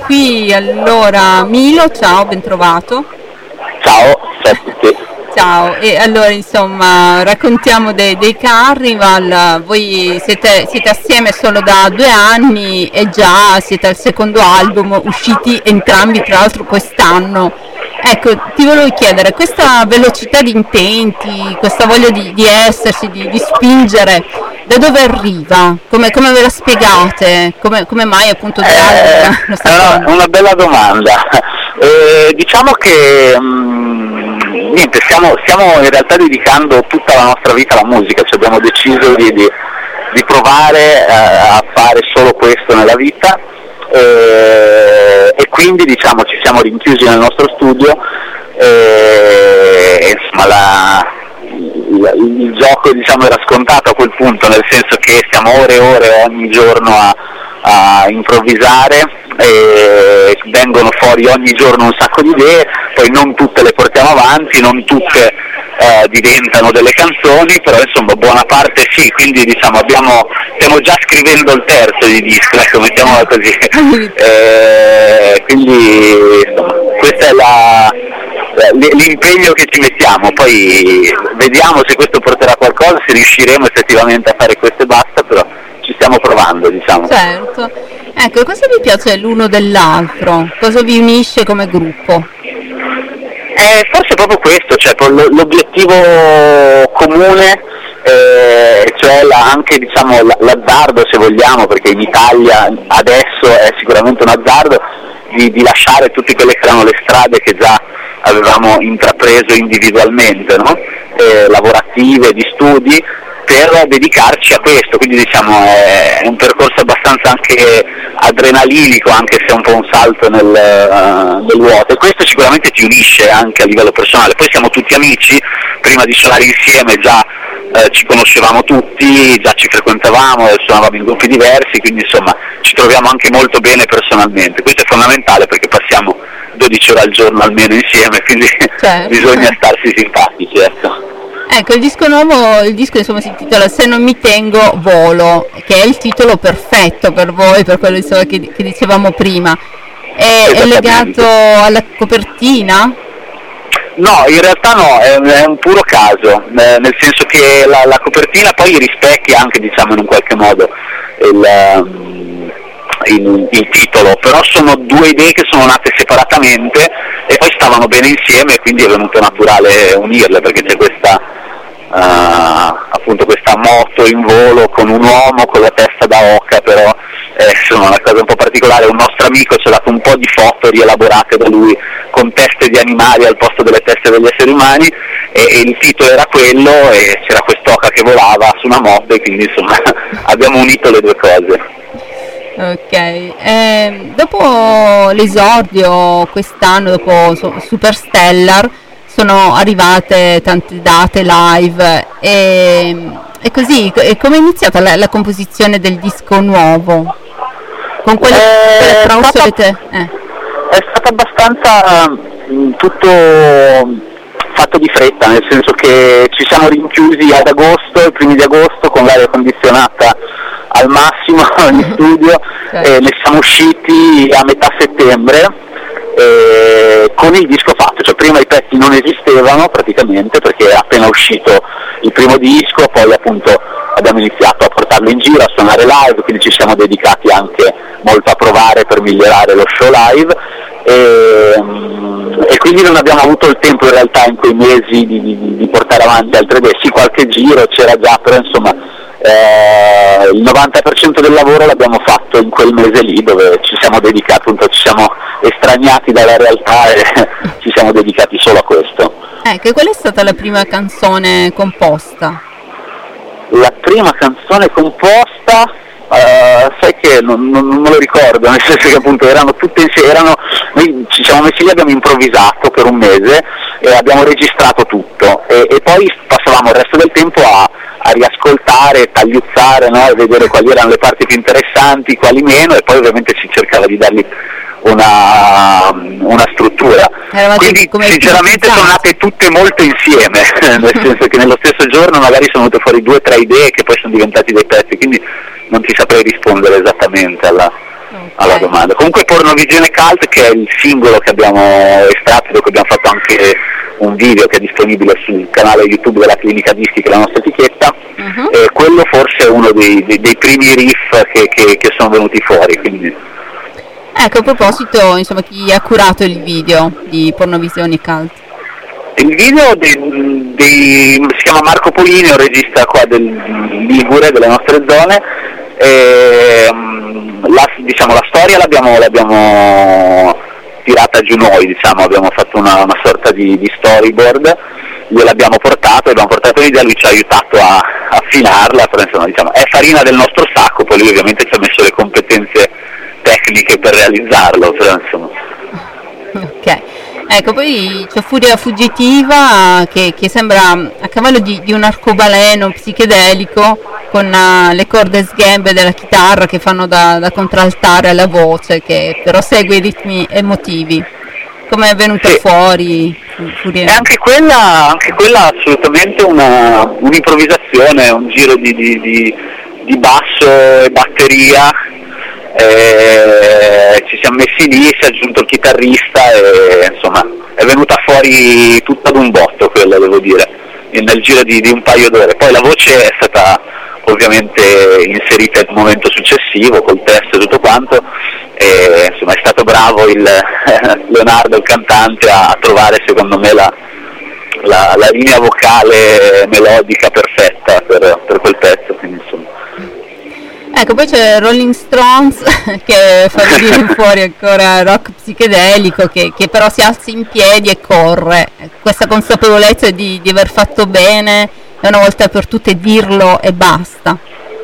qui allora Milo, ciao, ben trovato. Ciao a tutti. Ciao, e allora insomma raccontiamo dei Carnival, voi siete assieme solo da 2 anni e già siete al secondo album, usciti entrambi tra l'altro quest'anno. Ecco, ti volevo chiedere, questa velocità di intenti, questa voglia di essersi, di spingere, da dove arriva? Come ve la spiegate? Come mai appunto È una bella domanda. Diciamo che niente, stiamo in realtà dedicando tutta la nostra vita alla musica, cioè abbiamo deciso di provare a fare solo questo nella vita, e quindi diciamo ci siamo rinchiusi nel nostro studio, e insomma il gioco diciamo era scontato a quel punto, nel senso che stiamo ore e ore ogni giorno a improvvisare, e vengono fuori ogni giorno un sacco di idee, poi non tutte le portiamo avanti, non tutte diventano delle canzoni, però insomma buona parte sì, quindi diciamo stiamo già scrivendo il terzo di disco, ecco, mettiamola così. Quindi insomma, questo è l'impegno che ci mettiamo, poi vediamo se questo porterà a qualcosa, se riusciremo effettivamente a fare questo e basta, però ci stiamo provando, diciamo. Certo. Ecco, cosa vi piace l'uno dell'altro? Cosa vi unisce come gruppo? Forse proprio questo, cioè l'obiettivo comune, cioè anche diciamo l'azzardo, se vogliamo, perché in Italia adesso è sicuramente un azzardo di lasciare tutte quelle che erano le strade che già avevamo intrapreso individualmente, no? Lavorative, di studi, per dedicarci a questo, quindi diciamo è un percorso abbastanza anche adrenalinico, anche se è un po' un salto nel vuoto, e questo sicuramente ti unisce anche a livello personale. Poi siamo tutti amici, prima di suonare insieme già ci conoscevamo tutti, già ci frequentavamo, suonavamo in gruppi diversi, quindi insomma ci troviamo anche molto bene personalmente. Questo è fondamentale perché passiamo 12 ore al giorno almeno insieme, quindi certo. Bisogna starsi simpatici, ecco. Ecco, il disco insomma si intitola Se non mi tengo volo, che è il titolo perfetto per voi, per quello insomma, che dicevamo prima. È legato alla copertina? No, in realtà no, è un puro caso, nel senso che la copertina poi rispecchia anche, diciamo, in un qualche modo il titolo, però sono due idee che sono nate separatamente e poi stavano bene insieme, e quindi è venuto naturale unirle, perché c'è appunto questa moto in volo con un uomo con la testa da oca, però sono una cosa un po' particolare. Un nostro amico ci ha dato un po' di foto rielaborate da lui con teste di animali al posto delle teste degli esseri umani, e il titolo era quello, e c'era quest'oca che volava su una moto, e quindi insomma abbiamo unito le due cose. Ok, dopo l'esordio quest'anno, dopo Superstellar, sono arrivate tante date live, e così, come è iniziata la composizione del disco nuovo? Con quelle tracce avete? È stato abbastanza tutto fatto di fretta, nel senso che ci siamo rinchiusi ad agosto, i primi di agosto, con l'aria condizionata al massimo in studio, e ne siamo usciti a metà settembre con il disco fatto, cioè prima i pezzi non esistevano praticamente perché è appena uscito il primo disco, poi appunto abbiamo iniziato a portarlo in giro, a suonare live, quindi ci siamo dedicati anche molto a provare per migliorare lo show live, e quindi non abbiamo avuto il tempo in realtà in quei mesi di portare avanti altre idee. Sì, qualche giro c'era già, però insomma il 90% del lavoro l'abbiamo fatto in quel mese lì, dove ci siamo dedicati, appunto ci siamo estraniati dalla realtà e ci siamo dedicati solo a questo. Ecco, qual è stata la prima canzone composta? La prima canzone composta, sai che non me lo ricordo, nel senso che appunto erano tutte insieme, noi ci siamo messi lì, abbiamo improvvisato per un mese e abbiamo registrato tutto, e poi passavamo il resto del tempo a riascoltare, tagliuzzare, no? E vedere quali erano le parti più interessanti, quali meno, e poi ovviamente si cercava di dargli una struttura. Quindi sinceramente sono nate tutte molto insieme, nel senso che nello stesso giorno magari sono venute fuori 2 o 3 idee che poi sono diventati dei pezzi, quindi non ti saprei rispondere esattamente alla alla domanda. Comunque Pornovisione Cult, che è il singolo che abbiamo estratto, dopo abbiamo fatto anche un video che è disponibile sul canale YouTube della Clinica Dischi, che è la nostra etichetta, quello forse è uno dei primi riff che sono venuti fuori. Quindi. Ecco, a proposito, insomma, chi ha curato il video di Pornovisione Cult? Il video si chiama Marco Polini, è un regista qua del Ligure, delle nostre zone. La storia l'abbiamo tirata giù noi, diciamo, abbiamo fatto una sorta di storyboard, gliel'abbiamo portato l'idea, lui ci ha aiutato a affinarla, però insomma, diciamo, è farina del nostro sacco, poi lui ovviamente ci ha messo le competenze tecniche per realizzarlo, però insomma. Ok. Ecco, poi c'è Furia Fuggitiva che sembra a cavallo di un arcobaleno psichedelico con le corde sghembe della chitarra che fanno da contraltare alla voce, che però segue i ritmi emotivi. Come è venuta fuori Furia? E anche quella assolutamente un'improvvisazione, un giro di basso e batteria. Ci siamo messi lì, si è aggiunto il chitarrista e insomma è venuta fuori tutta ad un botto quella, devo dire, nel giro di un paio d'ore. Poi la voce è stata ovviamente inserita in un momento successivo col testo e tutto quanto, e insomma è stato bravo Leonardo, il cantante, a trovare secondo me la linea vocale melodica perfetta per quel pezzo, quindi insomma. Ecco, poi c'è Rolling Stones che fa venire fuori ancora rock psichedelico, che però si alza in piedi e corre. Questa consapevolezza di aver fatto bene e una volta per tutte dirlo e basta.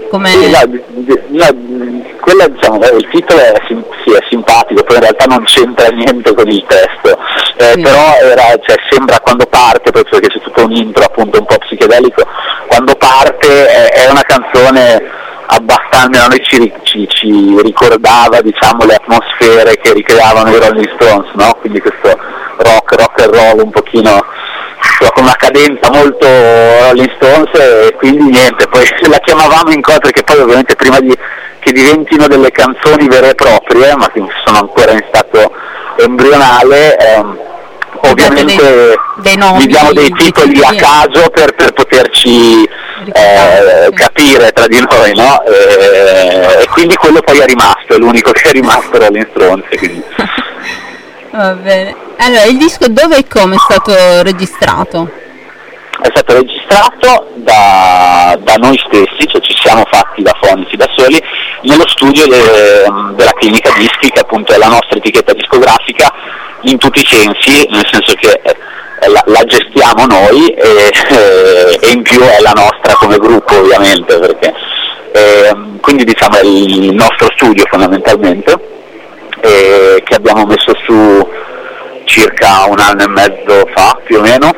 Quella, diciamo, il titolo è simpatico, poi in realtà non c'entra niente con il testo, però sembra, quando parte, proprio perché c'è tutto un intro appunto un po' psichedelico, quando parte è una canzone abbastanza, a noi ci ricordava, diciamo, le atmosfere che ricreavano i Rolling Stones, no? Quindi questo rock and roll un pochino con una cadenza molto Rolling Stones, e quindi niente, poi la chiamavamo in coda, perché poi ovviamente prima che diventino delle canzoni vere e proprie, ma che sono ancora in stato embrionale, ovviamente gli diamo dei titoli a caso per poterci capire tra di noi, no? E quindi quello poi è rimasto, è l'unico che è rimasto Rolling Stones, quindi. Va bene. Allora, il disco dove e come è stato registrato? È stato registrato da noi stessi, cioè ci siamo fatti da fonici da soli, nello studio della Clinica Dischi, che appunto è la nostra etichetta discografica in tutti i sensi, nel senso che la gestiamo noi e in più è la nostra come gruppo, ovviamente, perché quindi diciamo è il nostro studio fondamentalmente, che abbiamo messo su circa un anno e mezzo fa più o meno,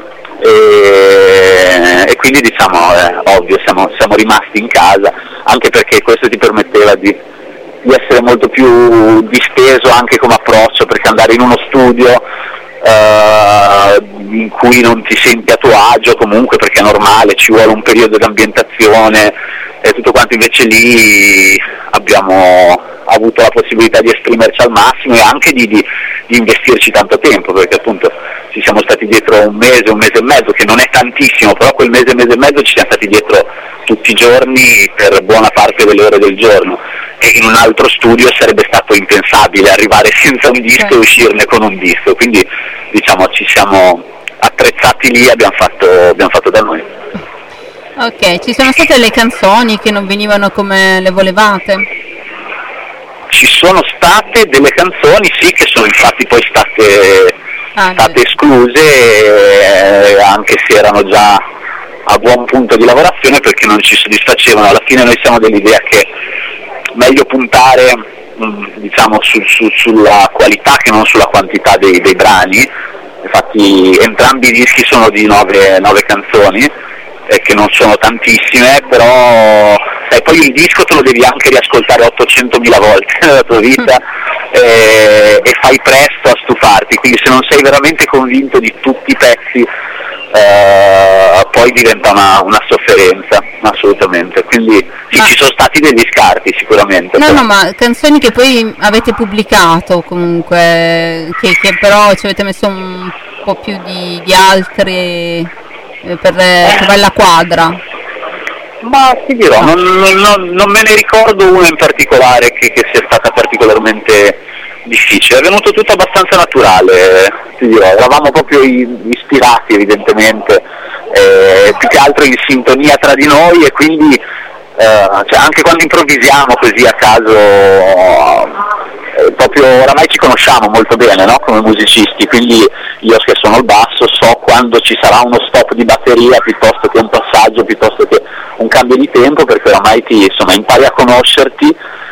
e quindi diciamo è ovvio, siamo rimasti in casa, anche perché questo ti permetteva di essere molto più disteso anche come approccio, perché andare in uno studio in cui non ti senti a tuo agio comunque, perché è normale, ci vuole un periodo di ambientazione e tutto quanto, invece lì abbiamo avuto la possibilità di esprimerci al massimo e anche di investirci tanto tempo, perché appunto ci siamo stati dietro un mese e mezzo, che non è tantissimo, però quel mese e mezzo ci siamo stati dietro tutti i giorni per buona parte delle ore del giorno, e in un altro studio sarebbe stato impensabile arrivare senza un disco e uscirne con un disco, quindi diciamo ci siamo attrezzati lì e abbiamo fatto da noi. Ok, ci sono state le canzoni che non venivano come le volevate? Ci sono state delle canzoni, sì, che sono infatti poi state escluse, anche se erano già a buon punto di lavorazione, perché non ci soddisfacevano. Alla fine noi siamo dell'idea che meglio puntare diciamo sulla qualità che non sulla quantità dei brani. Infatti entrambi i dischi sono di 9 canzoni, che non sono tantissime, però poi il disco te lo devi anche riascoltare 800.000 volte nella tua vita, e fai presto a stufarti, quindi se non sei veramente convinto di tutti i pezzi poi diventa una sofferenza, assolutamente. Quindi sì, ci sono stati degli scarti sicuramente. No, ma canzoni che poi avete pubblicato comunque, che però ci avete messo un po' più di altre per trovare la quadra. Ma ti dirò, non me ne ricordo una in particolare che sia stata particolarmente difficile, è venuto tutto abbastanza naturale, ti dirò, eravamo proprio ispirati evidentemente, più che altro in sintonia tra di noi e quindi cioè anche quando improvvisiamo così a caso, proprio oramai ci conosciamo molto bene, no? Come musicisti, quindi io che sono al basso so quando ci sarà uno stop di batteria piuttosto che un passaggio, piuttosto che un cambio di tempo, perché oramai impari a conoscerti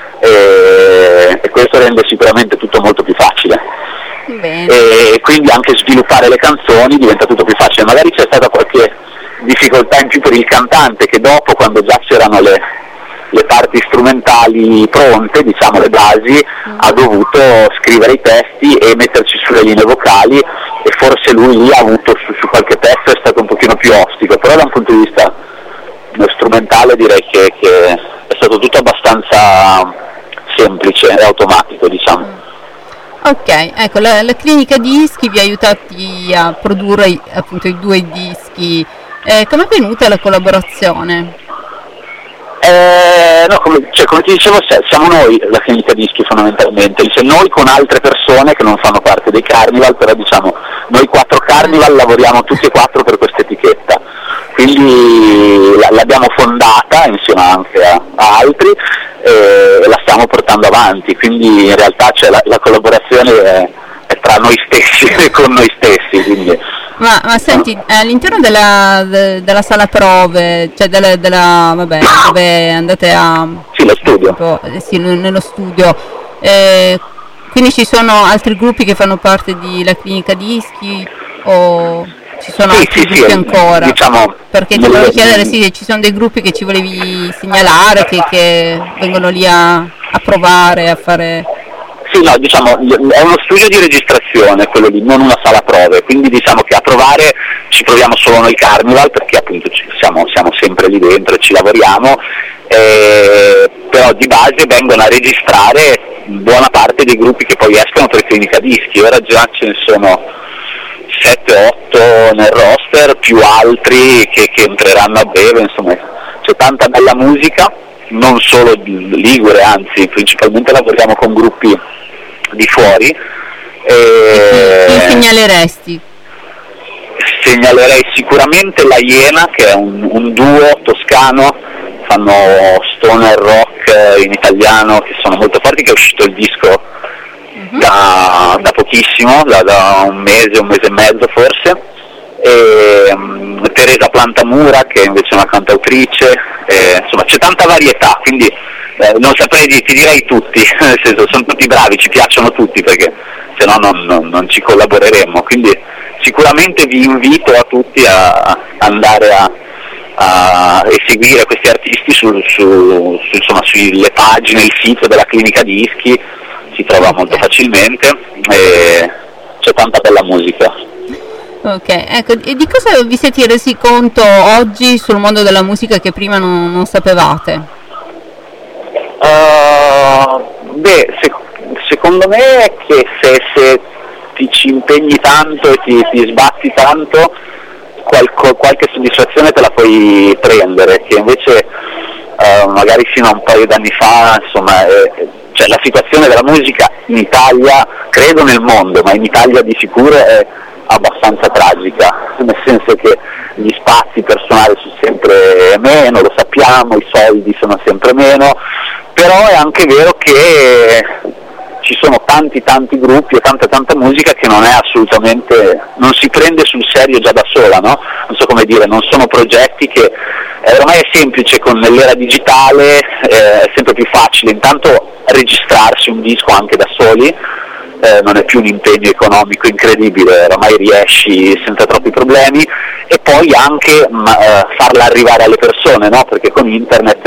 e questo rende sicuramente tutto molto più facile. E quindi anche sviluppare le canzoni diventa tutto più facile. Magari c'è stata qualche difficoltà in più per il cantante, che dopo, quando già c'erano le parti strumentali pronte, diciamo le basi, ha dovuto scrivere i testi e metterci sulle linee vocali, e forse lui lì ha avuto su qualche pezzo è stato un pochino più ostico, però da un punto di vista strumentale direi che è stato tutto abbastanza semplice e automatico, diciamo. Ok, ecco, la clinica dischi vi ha aiutati a produrre appunto i 2 dischi. Come è venuta la collaborazione? No, come ti dicevo, siamo noi la clinica dischi fondamentalmente, cioè noi con altre persone che non fanno parte dei Carnival, però diciamo noi 4 Carnival lavoriamo tutti e 4 per questa etichetta, quindi l'abbiamo fondata insieme anche a altri e la stiamo portando avanti, quindi in realtà la collaborazione è tra noi stessi e con noi stessi. Quindi. Ma senti, all'interno della sala prove, cioè vabbè, dove andate a... Sì, lo studio. Sì, nello studio, quindi ci sono altri gruppi che fanno parte della clinica dischi o ci sono altri gruppi ancora? Diciamo, perché ti volevo chiedere, sì, ci sono dei gruppi che ci volevi segnalare, che vengono lì a provare, a fare... Sì, no, diciamo, è uno studio di registrazione quello lì, non una sala prove, quindi diciamo che a provare ci proviamo solo noi Carnival, perché appunto siamo sempre lì dentro e ci lavoriamo, però di base vengono a registrare buona parte dei gruppi che poi escono per clinica dischi. Ora già ce ne sono 7-8 nel roster, più altri che entreranno a breve, insomma c'è tanta bella musica, non solo ligure, anzi principalmente lavoriamo con gruppi di fuori. Chi segnaleresti? Segnalerei sicuramente la Iena, che è un duo toscano, fanno stoner rock in italiano, che sono molto forti, che è uscito il disco da pochissimo, da un mese e mezzo forse, e Teresa Plantamura, che invece è una cantautrice, insomma c'è tanta varietà, quindi non saprei ti direi tutti, nel senso sono tutti bravi, ci piacciono tutti, perché se no non ci collaboreremmo, quindi sicuramente vi invito a tutti a andare a seguire questi artisti insomma, sulle pagine, il sito della clinica dischi, si trova molto facilmente e c'è tanta bella musica. Ok, ecco, e di cosa vi siete resi conto oggi sul mondo della musica che prima non sapevate? Secondo me è che se ti ci impegni tanto e ti sbatti tanto, qualche soddisfazione te la puoi prendere, che invece magari fino a un paio d'anni fa, insomma, cioè la situazione della musica in Italia, credo nel mondo, ma in Italia di sicuro è abbastanza tragica, nel senso che gli spazi per suonare sono sempre meno, lo sappiamo, i soldi sono sempre meno, però è anche vero che ci sono tanti gruppi e tanta musica che non è assolutamente, non si prende sul serio già da sola, no? Non so come dire, non sono progetti che ormai è semplice, con l'era digitale è sempre più facile intanto registrarsi un disco anche da soli, non è più un impegno economico incredibile, ormai riesci senza troppi problemi, e poi anche farla arrivare alle persone, no? Perché con internet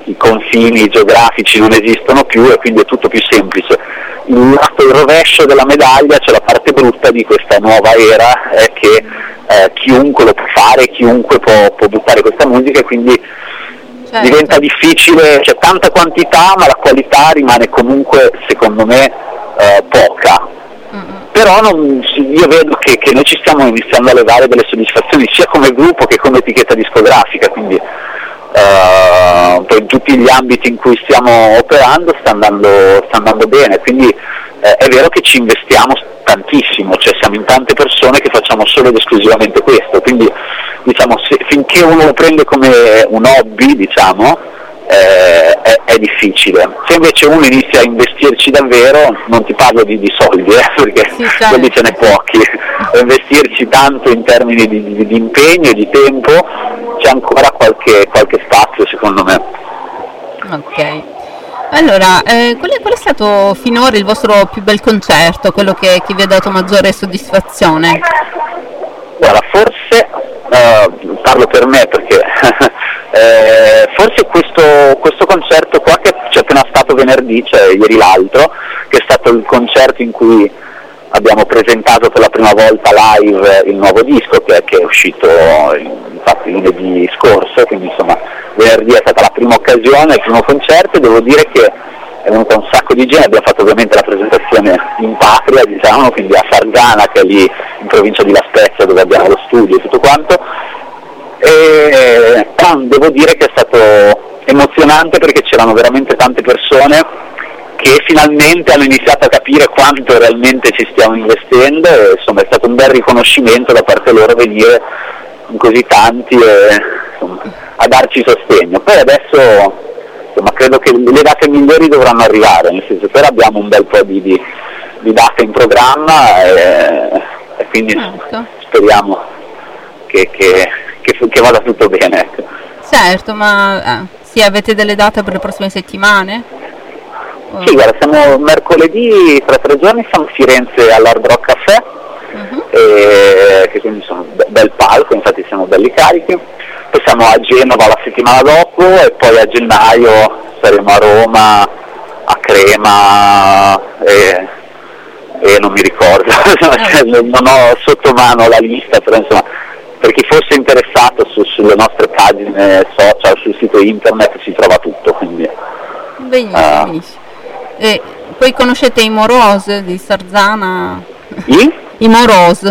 i confini geografici non esistono più e quindi è tutto più semplice. Il rovescio della medaglia, cioè la parte brutta di questa nuova era, è che chiunque lo può fare, chiunque può buttare questa musica, e quindi diventa difficile, c'è tanta quantità ma la qualità rimane comunque secondo me poca. Però io vedo che noi ci stiamo iniziando a levare delle soddisfazioni sia come gruppo che come etichetta discografica, quindi per tutti gli ambiti in cui stiamo operando sta andando bene, quindi è vero che ci investiamo tantissimo, cioè siamo in tante persone che facciamo solo ed esclusivamente questo, quindi diciamo finché uno lo prende come un hobby, diciamo, è difficile. Se invece uno inizia a investirci davvero, non ti parlo di soldi, perché quelli ce n'è pochi, investirci tanto in termini di impegno e di tempo, c'è ancora qualche spazio secondo me. Ok, allora qual è stato finora il vostro più bel concerto, quello che vi ha dato maggiore soddisfazione? Guarda, forse parlo per me perché forse questo concerto qua che c'è appena stato venerdì, cioè ieri l'altro, che è stato il concerto in cui abbiamo presentato per la prima volta live il nuovo disco che è uscito infatti lunedì scorso, quindi insomma venerdì è stata la prima occasione, il primo concerto, e devo dire che è venuto un sacco di gente. Abbiamo fatto ovviamente la presentazione in patria, diciamo, quindi a Farzana, che è lì in provincia di La Spezia dove abbiamo lo studio e tutto quanto, e devo dire che è stato emozionante perché c'erano veramente tante persone che finalmente hanno iniziato a capire quanto realmente ci stiamo investendo, e insomma è stato un bel riconoscimento da parte loro venire in così tanti e insomma, a darci sostegno. Poi adesso insomma credo che le date migliori dovranno arrivare, nel senso che ora abbiamo un bel po' di date in programma e quindi speriamo che vada tutto bene, ecco. Certo, ma sì, avete delle date per le prossime settimane? Sì, guarda, siamo mercoledì, tra 3 giorni siamo a Firenze all'Hard Rock Café, che quindi sono bel palco, infatti siamo belli carichi. Poi siamo a Genova la settimana dopo e poi a gennaio saremo a Roma, a Crema e non mi ricordo, non ho sotto mano la lista, però insomma per chi fosse interessato sulle nostre pagine social, sul sito internet si trova tutto, quindi benissimo. E poi conoscete i Moroz di Sarzana? I Moroz?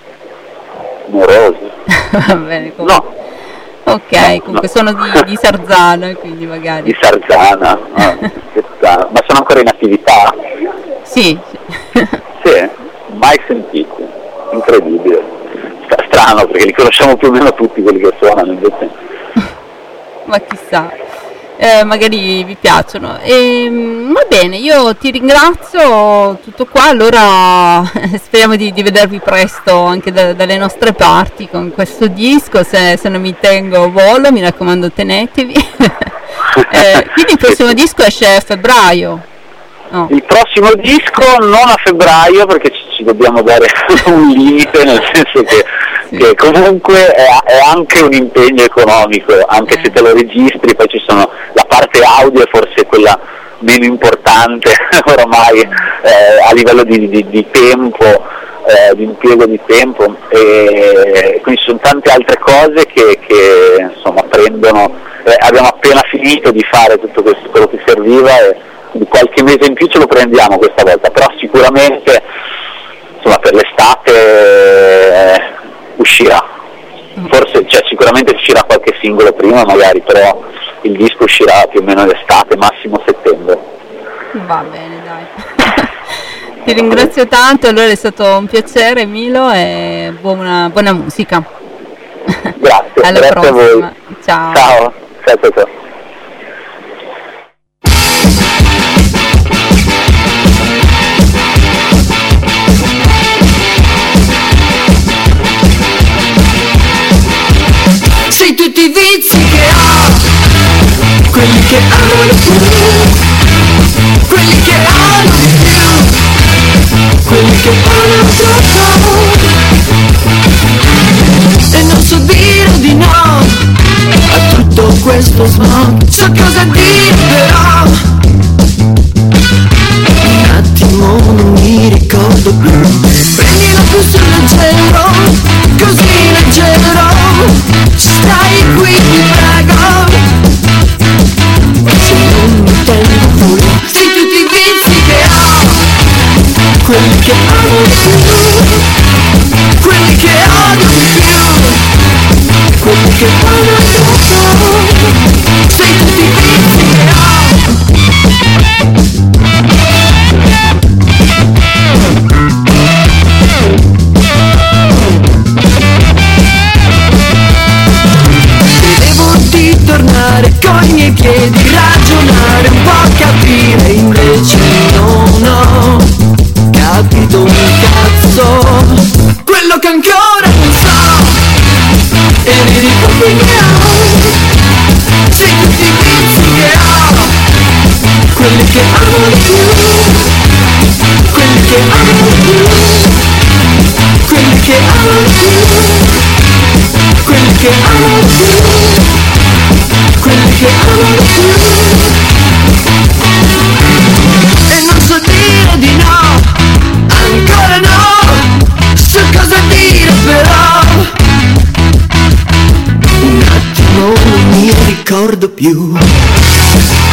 Va bene, no. Ok, comunque sono di Sarzana, quindi magari. Di Sarzana, ma sono ancora in attività? Sì. Sì, mai sentiti, incredibile. Strano perché li conosciamo più o meno tutti quelli che suonano, invece. Ma chissà, magari vi piacciono. Va bene, io ti ringrazio, tutto qua, allora speriamo di vedervi presto anche dalle nostre parti con questo disco, se non mi tengo volo, mi raccomando tenetevi. Quindi il prossimo disco esce a febbraio? No. Il prossimo disco non a febbraio perché ci dobbiamo dare un limite, nel senso che comunque è anche un impegno economico, anche se te lo registri, poi ci sono la parte audio è forse quella meno importante oramai a livello di tempo, di impiego di tempo, e quindi ci sono tante altre cose che insomma prendono, abbiamo appena finito di fare tutto questo, quello che serviva, e di qualche mese in più ce lo prendiamo questa volta, però sicuramente insomma per l'estate uscirà, forse sicuramente uscirà qualche singolo prima magari, però il disco uscirà più o meno l'estate, massimo settembre. Va bene, dai. Ti ringrazio tanto, allora è stato un piacere Milo e buona musica. Grazie, alla grazie prossima. A voi. Ciao. Ciao. Sei tutti i vizi che ho, quelli che amano tu, quelli che amano di più, quelli che amano troppo, e non so dire di no a tutto questo smog. So cosa dire Prendila più sul leggero, così leggero. Stai qui, ti prego. Se non mi tengo fuori di tutti i vizi che ho, quelli che amo di più, quelli che odio di più, quelli che amo troppo. Sei tutti i vizi che ho. Credevo di tornare con i miei piedi, ragionare un po', capire, invece non ho capito un cazzo. Quello che ancora non so, e mi ricordo che ho. Sei tutti i vizi che ho, quelli che amo di più, quelli che amo di più, quelli che amo di più, quelli che amo di più, quelli che amo di più. E non so dire di no, ancora no, so cosa dire però. Un attimo non mi ricordo più.